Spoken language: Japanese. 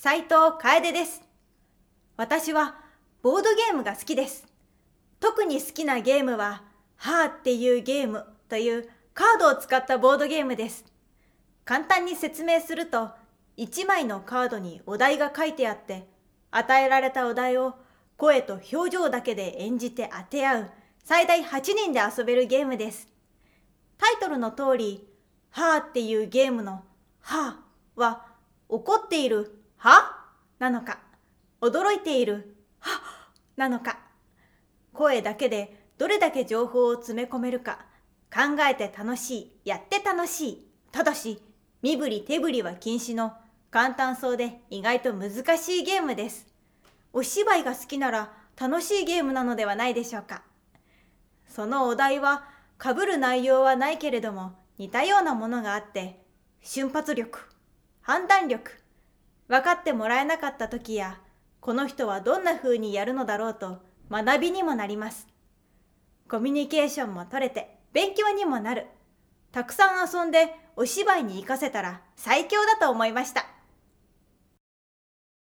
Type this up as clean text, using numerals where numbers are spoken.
斉藤楓です。私はボードゲームが好きです。特に好きなゲームは、はーっていうゲームというカードを使ったボードゲームです。簡単に説明すると、1枚のカードにお題が書いてあって、与えられたお題を声と表情だけで演じて当て合う最大8人で遊べるゲームです。タイトルの通り、はーっていうゲームのはーは怒っているはなのか、驚いているはなのか、声だけでどれだけ情報を詰め込めるか、考えて楽しい、やって楽しい、ただし身振り手振りは禁止の簡単そうで意外と難しいゲームです。お芝居が好きなら楽しいゲームなのではないでしょうか。そのお題は被る内容はないけれども似たようなものがあって、瞬発力、判断力、分かってもらえなかった時や、この人はどんな風にやるのだろうと学びにもなります。コミュニケーションも取れて勉強にもなる。たくさん遊んでお芝居に活かせたら最強だと思いました。